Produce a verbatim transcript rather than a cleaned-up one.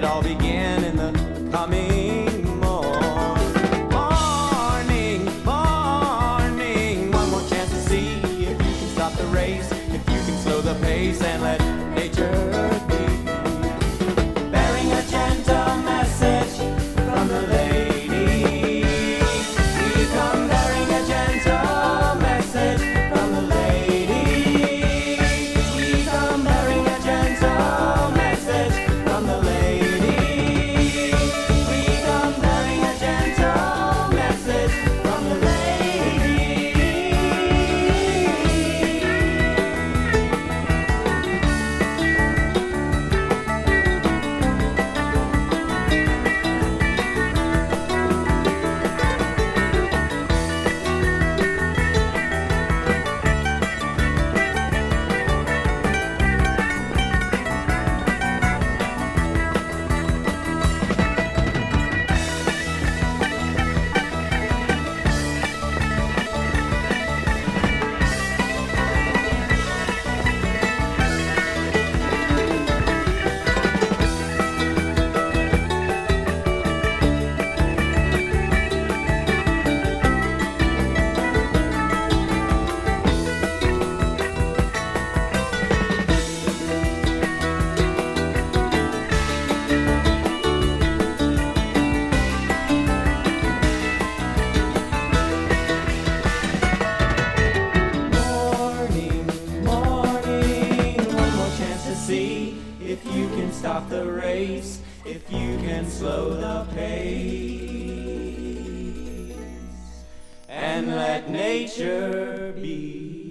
it all begin in the coming morn. Morning, morning, one more chance to see if you can stop the race, if you can slow the pace and let nature be. Bearing a gentle message from the lady. We come bearing a gentle message from the lady. We come bearing a gentle message from the lady. We come bearing a gentle message from the lady. See if you can stop the race, if you can slow the pace, and let nature be.